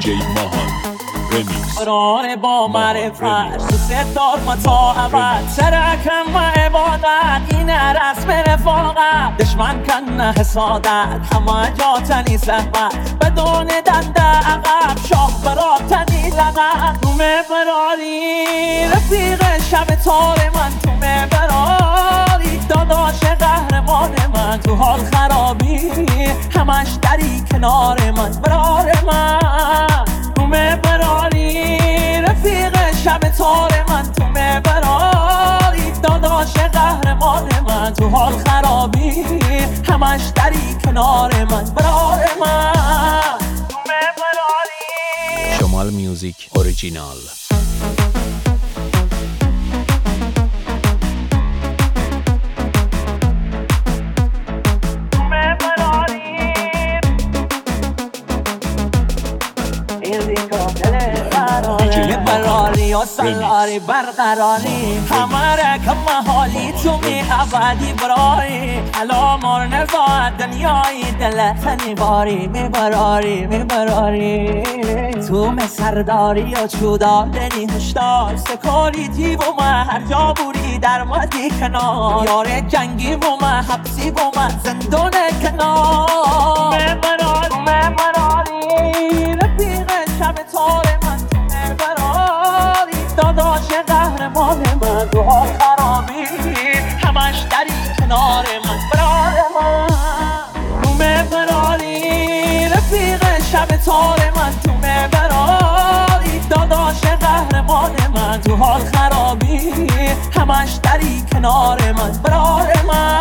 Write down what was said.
دیجی ماهان رمیکس. قرار با معرفت ستار ما تا ابد، ترکم و عبادت اینه رسم رفاقت. دشمن کن نه حسادت، همه جا تنی زحمت، بدون دنده عقب شاه برا تنی لغت. تو مبراری رفیق شب تار من، تو مبراری داداش قهرمان من. تو حال خرابی همش دری کنار من، برار من. تو مبراری رفیق شب تار من، تو مبراری داداش قهرمان من. تو حال خرابی همش دری کنار من، برار من. تو مبراری شمال میوزیک اوریجینال. براری و سلاری برقراری، همه رکم حالی تو می ابدی براری. علامار نزاعت دنیای دلت نیباری، میبراری تو مسرداری و چودادنی هشدار. سکاریتی و من هر جا بوری در مدی کنار، یار جنگی و من حبسی و من زندون کنار. میبراری رفیق شب تار من، تو میبراری داداش قهرمان من. تو حال خرابی همش دری کنار من، برار من. تو میبراری رفیق شب تار من، تو میبراری داداش قهرمان من. تو حال خرابی همش دری کنار من، برار من.